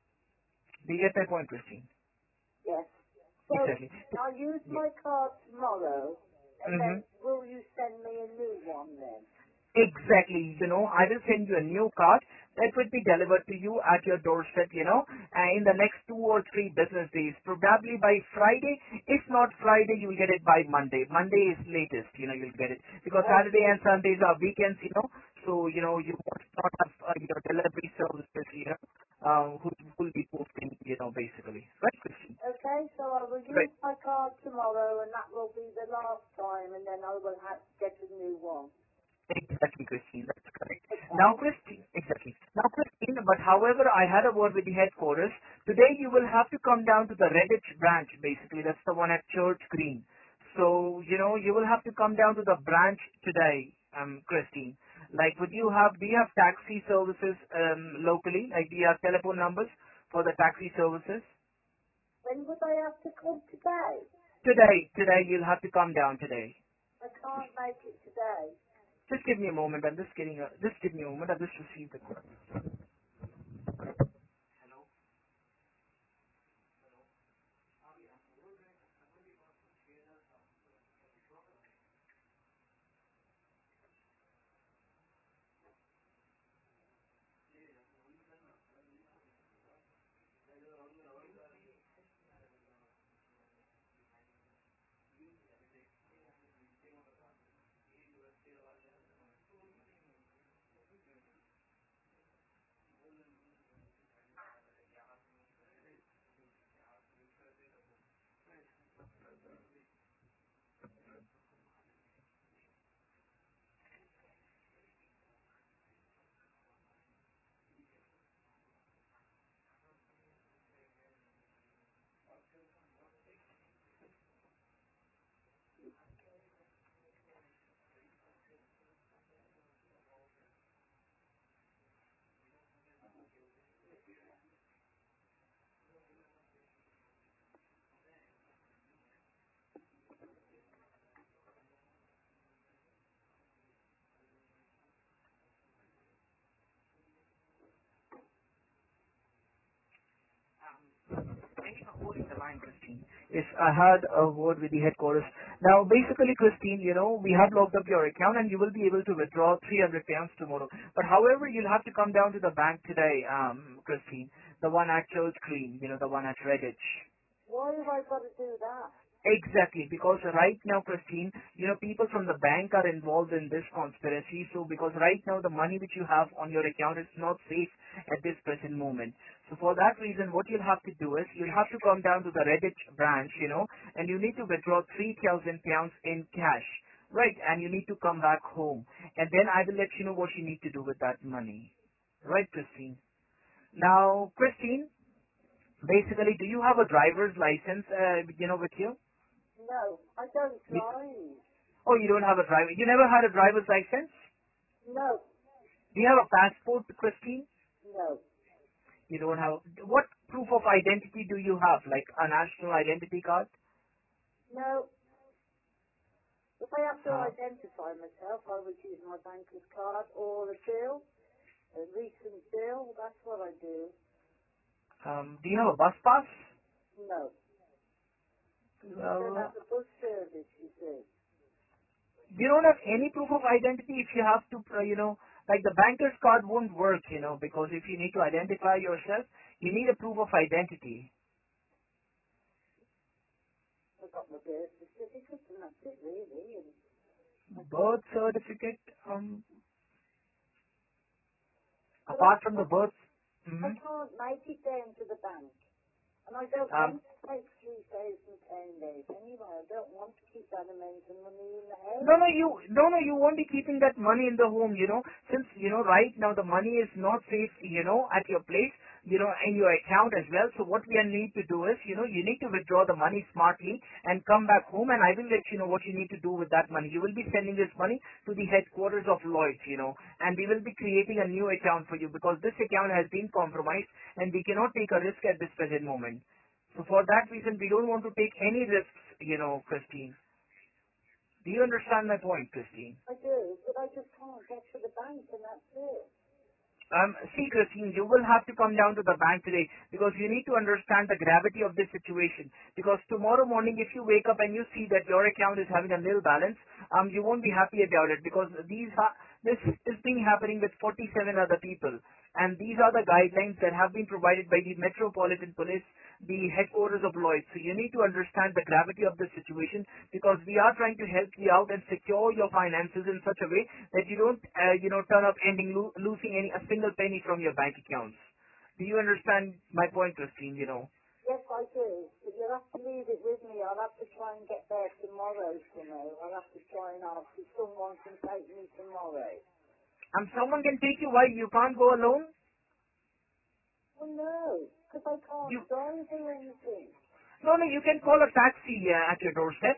do you get my point, Christine? Yes. So Exactly. I'll use Yeah. my card tomorrow, and then Mm-hmm. will you send me a new one then? Exactly. I will send you a new card that will be delivered to you at your doorstep, in the next 2 or 3 business days. Probably by Friday. If not Friday, you'll get it by Monday. Monday is latest, you'll get it. Because Saturday Okay. and Sundays are weekends, so, you must not have your delivery services, who will be posting, basically. Right, Christine? Okay, so I will Right. use my card tomorrow, and that will be the last time, and then I will have to get a new one. Exactly, Christine. That's correct. Now, Okay. Christine, exactly. Now, Christine, but however, I had a word with the headquarters. Today, you will have to come down to the Redditch branch, basically. That's the one at Church Green. So, you will have to come down to the branch today, Christine. Like, do you have taxi services locally? Like, do you have telephone numbers for the taxi services? When would I have to come today? Today, you'll have to come down today. I can't make it today. Just give me a moment. Just give me a moment. I've just received the call. Thank you for holding the line, Christine. Yes, I had a word with the headquarters. Now, basically, Christine, we have locked up your account and you will be able to withdraw 300 pounds tomorrow. But however, you'll have to come down to the bank today, Christine. The one at Church Green, the one at Redditch. Why have I got to do that? Exactly, because right now, Christine, people from the bank are involved in this conspiracy. So because right now the money which you have on your account is not safe at this present moment. So for that reason, what you'll have to do is you'll have to come down to the Redditch branch, and you need to withdraw 3,000 pounds in cash. Right, and you need to come back home. And then I will let you know what you need to do with that money. Right, Christine? Now, Christine, basically, do you have a driver's license, with you? No, I don't drive. Oh, you don't have a driver. You never had a driver's license? No, Do you have a passport, Christine? no, You don't have. What proof of identity do you have? Like a national identity card? no. If I have to Uh, identify myself, I would use my banker's card or a bill, a recent bill. That's what I do. do you have a bus pass? No, I don't Well, have the bus service, you see. you don't have any proof of identity if you have to, like the banker's card won't work, because if you need to identify yourself, you need a proof of identity. I got my birth certificate and that's it really. And I can't, Birth certificate, but I apart from the can't, birth. I Mhm. can't make it down to the bank. And I don't Um, want to take £3,000 anyway. I don't want to keep that amount of money in the house. no, you won't be keeping that money in the home, since, right now the money is not safe, at your place, in your account as well. So what we need to do is, you need to withdraw the money smartly and come back home and I will let you know what you need to do with that money. You will be sending this money to the headquarters of Lloyd's, and we will be creating a new account for you because this account has been compromised and we cannot take a risk at this present moment. So for that reason, we don't want to take any risks, Christine. Do you understand my point, Christine? I do, but I just can't get to the bank and that's it. See, Christine, you will have to come down to the bank today because you need to understand the gravity of this situation. Because tomorrow morning, if you wake up and you see that your account is having a nil balance, you won't be happy about it because this is being happening with 47 other people. And these are the guidelines that have been provided by the Metropolitan Police, the headquarters of Lloyd. So you need to understand the gravity of the situation because we are trying to help you out and secure your finances in such a way that you don't, turn up ending losing a single penny from your bank accounts. Do you understand my point, Christine? Yes, I do, but you'll have to leave it with me. I'll have to try and get there tomorrow somehow. I'll have to try and ask if someone can take me tomorrow. Someone can take you. Why you can't go alone? Well, no, because I can't You drive or anything. no, you can call a taxi at your doorstep.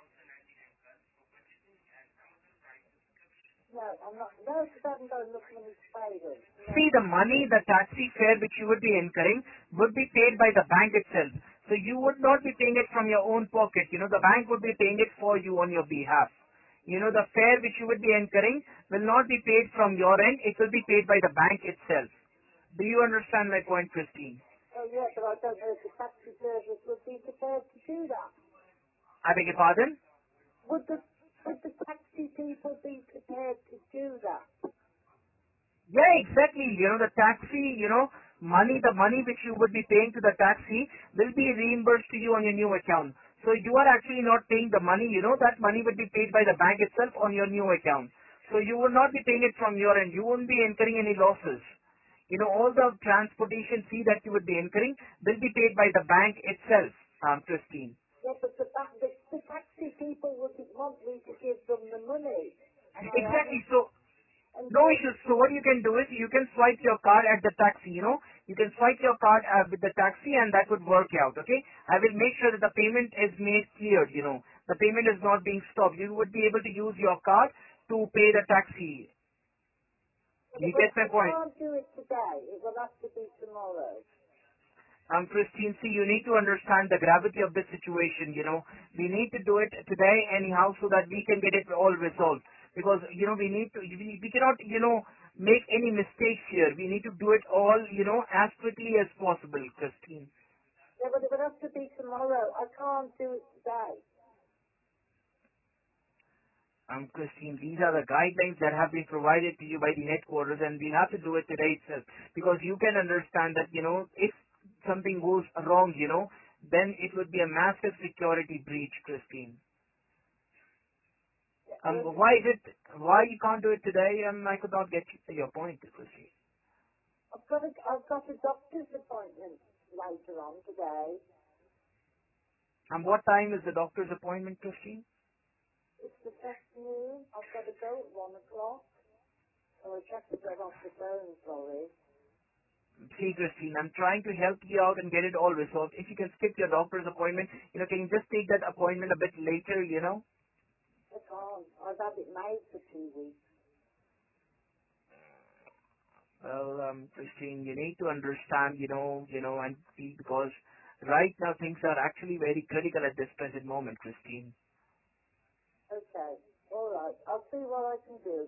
No, I'm not. No, because I haven't got enough money to pay them. See, No. the money, the taxi fare which you would be incurring would be paid by the bank itself. So you would not be paying it from your own pocket. The bank would be paying it for you on your behalf. the fare which you would be incurring will not be paid from your end. It will be paid by the bank itself. Do you understand my point, Christine? Oh, yeah, but I don't know if the taxi service would be prepared to do that. I beg your pardon? Would the taxi people be prepared to do that? Yeah, exactly. The taxi, the money which you would be paying to the taxi will be reimbursed to you on your new account. So you are actually not paying the money, that money would be paid by the bank itself on your new account. So you will not be paying it from your end. You won't be incurring any losses. All the transportation fee that you would be incurring will be paid by the bank itself, Christine. Yeah, but the taxi people wouldn't want me to give them the money. And I Exactly. haven't, So and no so, issues. So what you can do is you can swipe your card at the taxi, You can swipe your card with the taxi and that would work out, okay? I will make sure that the payment is made clear. The payment is not being stopped. You would be able to use your card to pay the taxi. You but get my I point? can't do it today. It will have to be tomorrow. Christine, see, you need to understand the gravity of this situation. We need to do it today anyhow so that we can get it all resolved. Because, we cannot, make any mistakes here. We need to do it all, as quickly as possible, Christine. Yeah, but it will have to be tomorrow. I can't do it today. Christine, these are the guidelines that have been provided to you by the headquarters and we have to do it today itself. Because you can understand that, if something goes wrong, then it would be a massive security breach, Christine. Why you can't do it today? I could not get your point, Christine. I've got a doctor's appointment later on today. And what time is the doctor's appointment, Christine? It's this afternoon. I've got to go at 1 o'clock. So I have to get off the phone, sorry. See, Christine, I'm trying to help you out and get it all resolved. If you can skip your doctor's appointment, can you just take that appointment a bit later? I can't. I've had it made for 2 weeks. Well, Christine, you need to understand, and because right now things are actually very critical at this present moment, Christine. Okay. All right. I'll see what I can do.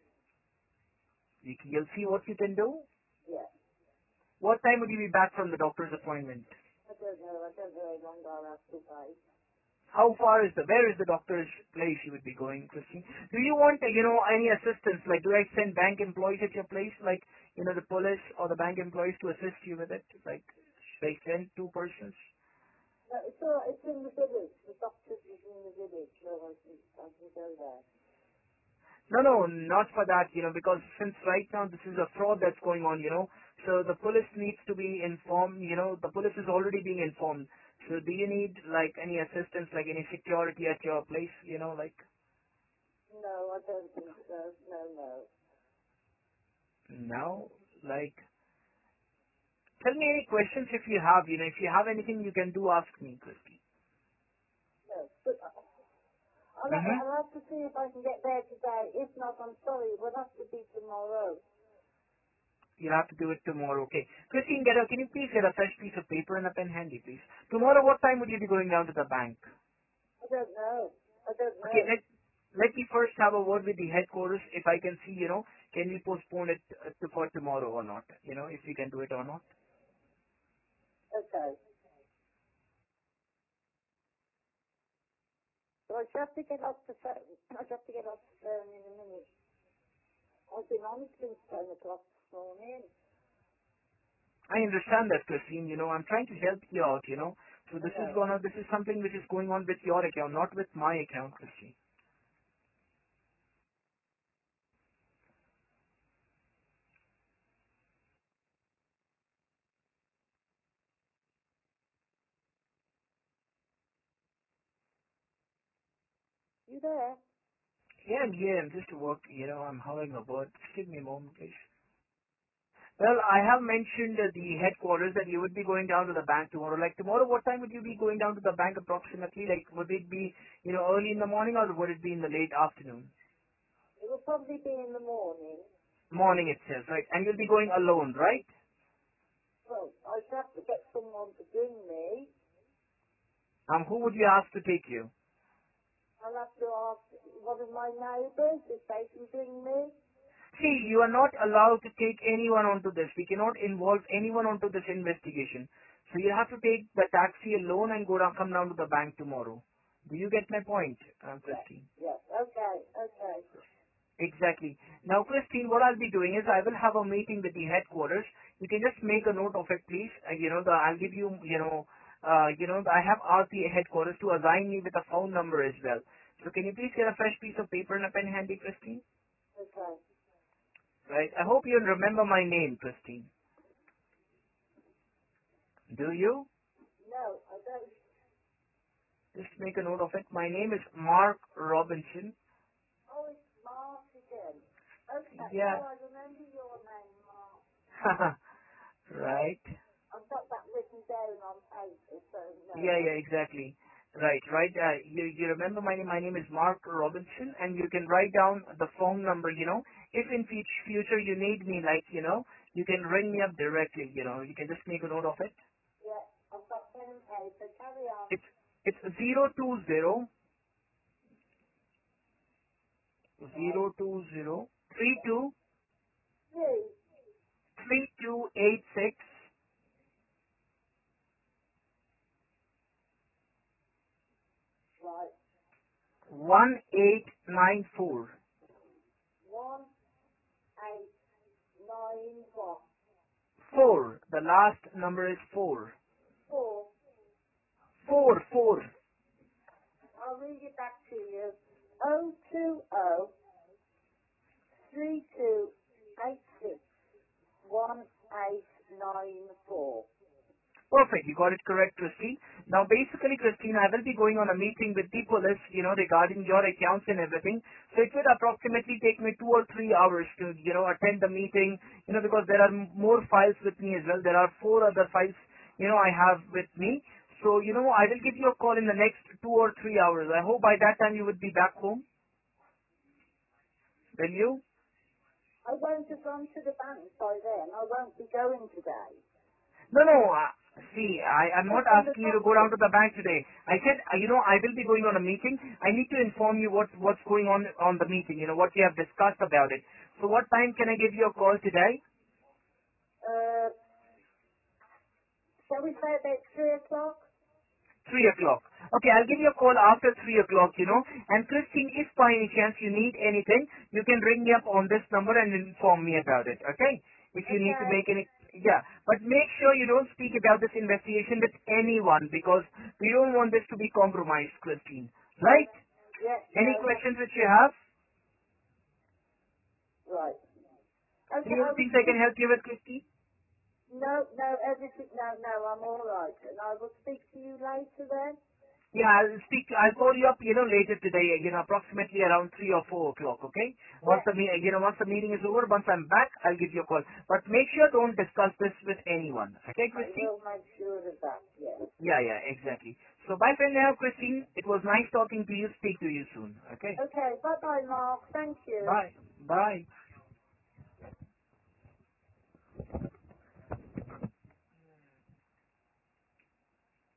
You'll see what you can do. Yeah. What time would you be back from the doctor's appointment? I don't know. I don't know how long I'll have to wait. Where is the doctor's place you would be going, Christine? Do you want, any assistance? Like, do I send bank employees at your place? Like, the police or the bank employees to assist you with it? Like, should I send two persons? No, it's all right. It's in the village. The doctor's is in the village, so I can go there. No, not for that, because since right now this is a fraud that's going on. So the police needs to be informed, the police is already being informed. So do you need, like, any assistance, like any security at your place, like? No, I don't think so. No. No? Like, tell me any questions if you have, if you have anything you can do, ask me, Christy. No. But Mm-hmm. I'll have to see if I can get there today. If not, I'm sorry. It will have to be tomorrow. You'll have to do it tomorrow, okay. Christine, can you please get a fresh piece of paper and a pen handy, please? Tomorrow, what time would you be going down to the bank? I don't know. I don't Okay, know. let me first have a word with the headquarters if I can see, can we postpone it for tomorrow or not, if we can do it or not. Okay. So I shall have to get off the phone. I shall have to get off the phone in a minute. I've been on since 10 o'clock this morning. I understand that, Christine, I'm trying to help you out. So I know. this is something which is going on with your account, not with my account, Christine. You there? Yeah, I'm just work, I'm having a word. Just give me a moment, please. Well, I have mentioned the headquarters that you would be going down to the bank tomorrow. Like tomorrow, what time would you be going down to the bank approximately? Like would it be, early in the morning or would it be in the late afternoon? It will probably be in the morning. Morning itself, right? And you'll be going alone, right? Well, I shall have to get someone to bring me. Who would you ask to take you? I'll have to ask one of my neighbours if they can bring me. See, you are not allowed to take anyone onto this. We cannot involve anyone onto this investigation. So you have to take the taxi alone and come down to the bank tomorrow. Do you get my point, Christine? Yes. Okay. Okay. Exactly. Now, Christine, what I'll be doing is I will have a meeting with the headquarters. You can just make a note of it, please. I'll give you, I have asked the headquarters to assign me with a phone number as well. So can you please get a fresh piece of paper and a pen handy, Christine? Okay. Right. I hope you remember my name, Christine. Do you? No, I don't. Just make a note of it. My name is Mark Robinson. Oh, it's Mark again. Okay. Yeah. Oh, I remember your name, Mark. Right. I've got that written down on paper, so no. Yeah, exactly. Right. You remember my name? My name is Mark Robinson, and you can write down the phone number. If in future you need me, you can ring me up directly. You can just make a note of it. Yeah, I've got pen and paper. Carry on. It's 020 Right. 32 Three. 3286 Right. 1894. 189 what? 4. The last number is 4. 4. 4. I'll read it back to you. 020 3286 1894. Perfect. You got it correct, Christine. Now, basically, Christine, I will be going on a meeting with the police, regarding your accounts and everything. So it will approximately take me 2 or 3 hours to, attend the meeting, because there are more files with me as well. There are 4 other files, I have with me. So, I will give you a call in the next 2 or 3 hours. I hope by that time you would be back home. Will you? I won't have gone to the bank by then. I won't be going today. No. See, I'm not Just on the asking you to go property. down to the bank today. I said, I will be going on a meeting. I need to inform you what's going on the meeting, what you have discussed about it. So what time can I give you a call today? Uh, shall we say about 3 o'clock? 3 o'clock. Okay, I'll give you a call after 3 o'clock, And Christine, if by any chance you need anything, you can ring me up on this number and inform me about it, okay? If you need to Okay. make any, yeah. But make sure you don't speak about this investigation with anyone because we don't want this to be compromised, Christine. Right? Yeah, Any no, that's questions which you have? right. Okay, Any I other will things I can speak. help you with, Christine? No, everything, no, I'm all right. And I will speak to you later then. Yeah, I'll call you up, later today, approximately around 3 or 4 o'clock, okay? Once Yeah, once the meeting is over, once I'm back, I'll give you a call. But make sure don't discuss this with anyone. Okay, I Christine? will make sure of that, yes. Yeah, exactly. So bye for now, Christine. It was nice talking to you. Speak to you soon. Okay? Okay, bye-bye, Mark. Thank you. Bye. Bye.